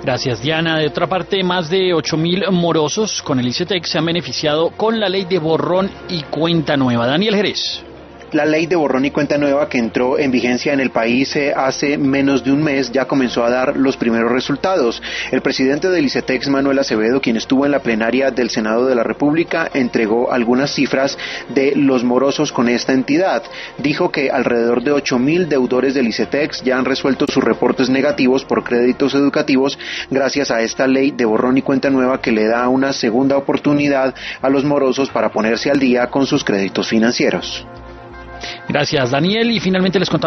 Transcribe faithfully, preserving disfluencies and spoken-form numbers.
Gracias, Diana. De otra parte, más de ocho mil morosos con el ICETEX se han beneficiado con la ley de borrón y cuenta nueva. Daniel Jerez. La ley de borrón y cuenta nueva que entró en vigencia en el país hace menos de un mes ya comenzó a dar los primeros resultados. El presidente del ICETEX, Manuel Acevedo, quien estuvo en la plenaria del Senado de la República, entregó algunas cifras de los morosos con esta entidad. Dijo que alrededor de ocho mil deudores del ICETEX ya han resuelto sus reportes negativos por créditos educativos gracias a esta ley de borrón y cuenta nueva que le da una segunda oportunidad a los morosos para ponerse al día con sus créditos financieros. Gracias, Daniel. Y finalmente les contamos